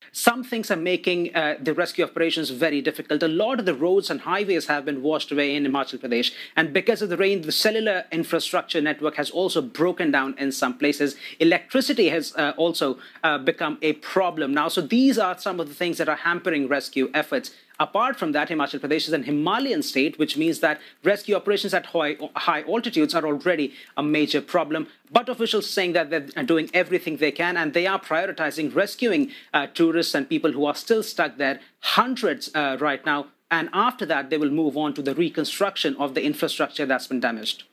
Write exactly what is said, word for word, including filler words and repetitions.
Some things are making uh, the rescue operations very difficult. A lot of the roads and highways have been washed away in Himachal Pradesh. And because of the rain, the cellular infrastructure network has also broken down in some places. Electricity has uh, also uh, become a problem now. So these are some of the things that are hampering rescue efforts. Apart from that, Himachal Pradesh is an Himalayan state, which means that rescue operations at high, high altitudes are already a major problem. But officials are saying that they're doing everything they can, and they are prioritizing rescuing uh, tourists and people who are still stuck there, hundreds uh, right now. And after that, they will move on to the reconstruction of the infrastructure that's been damaged.